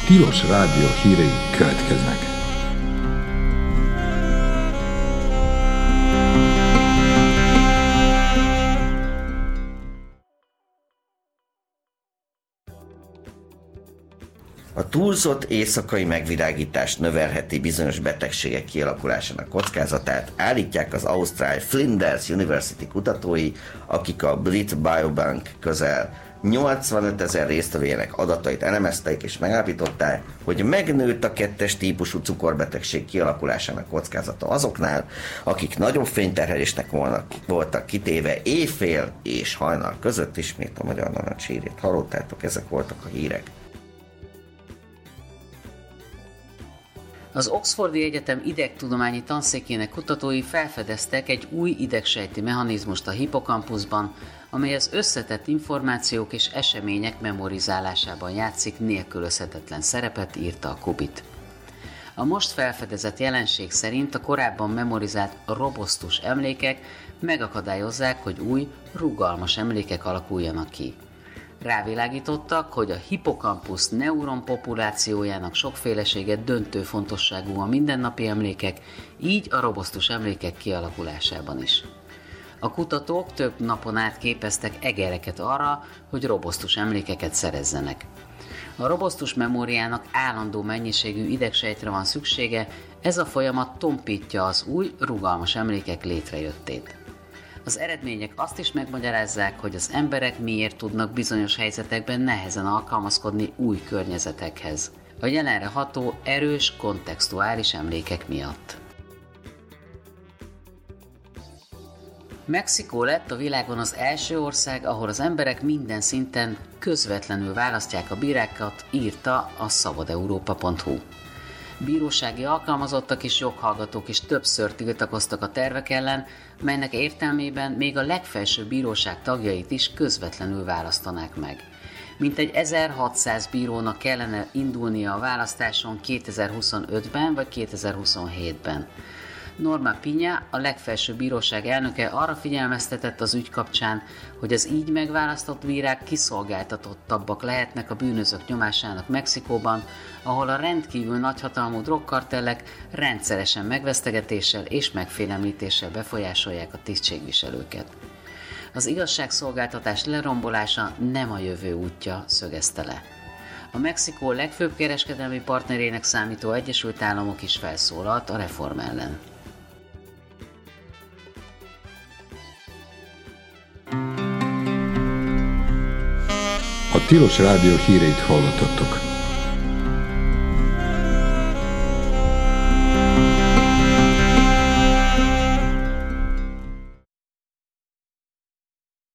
Tilos Rádió hírei következnek. A túlzott éjszakai megvilágítás növelheti bizonyos betegségek kialakulásának kockázatát, állítják az ausztrál Flinders University kutatói, akik a Brit Biobank közel 85 000 résztvevőjének adatait elemezték és megállapították, hogy megnőtt a 2-es típusú cukorbetegség kialakulásának kockázata azoknál, akik nagyobb fényterhelésnek voltak kitéve éjfél és hajnal között. Ismét a Magyar Narancs hírét hallottátok, ezek voltak a hírek. Az Oxfordi Egyetem idegtudományi tanszékének kutatói felfedeztek egy új idegsejti mechanizmust a hippokampuszban, amely az összetett információk és események memorizálásában játszik nélkülözhetetlen szerepet, írta a Kubit. A most felfedezett jelenség szerint a korábban memorizált robosztus emlékek megakadályozzák, hogy új, rugalmas emlékek alakuljanak ki. Rávilágítottak, hogy a hippokampusz neuron populációjának sokfélesége döntő fontosságú a mindennapi emlékek, így a robosztus emlékek kialakulásában is. A kutatók több napon át képeztek egereket arra, hogy robosztus emlékeket szerezzenek. A robosztus memóriának állandó mennyiségű idegsejtre van szüksége, ez a folyamat tompítja az új, rugalmas emlékek létrejöttét. Az eredmények azt is megmagyarázzák, hogy az emberek miért tudnak bizonyos helyzetekben nehezen alkalmazkodni új környezetekhez, a jelenre ható, erős, kontextuális emlékek miatt. Mexikó lett a világon az első ország, ahol az emberek minden szinten közvetlenül választják a bírákat, írta a szabadeurópa.hu. Bírósági alkalmazottak és joghallgatók is többször tiltakoztak a tervek ellen, melynek értelmében még a legfelsőbb bíróság tagjait is közvetlenül választanák meg. Mintegy 1600 bírónak kellene indulnia a választáson 2025-ben vagy 2027-ben. Norma Piña, a legfelsőbb bíróság elnöke arra figyelmeztetett az ügy kapcsán, hogy az így megválasztott bírák kiszolgáltatottabbak lehetnek a bűnözők nyomásának Mexikóban, ahol a rendkívül nagyhatalmú drogkartellek rendszeresen megvesztegetéssel és megfélemlítéssel befolyásolják a tisztségviselőket. Az igazságszolgáltatás lerombolása nem a jövő útja, szögezte le. A Mexikó legfőbb kereskedelmi partnerének számító Egyesült Államok is felszólalt a reform ellen. A Tilos Rádió híreit hallottatok.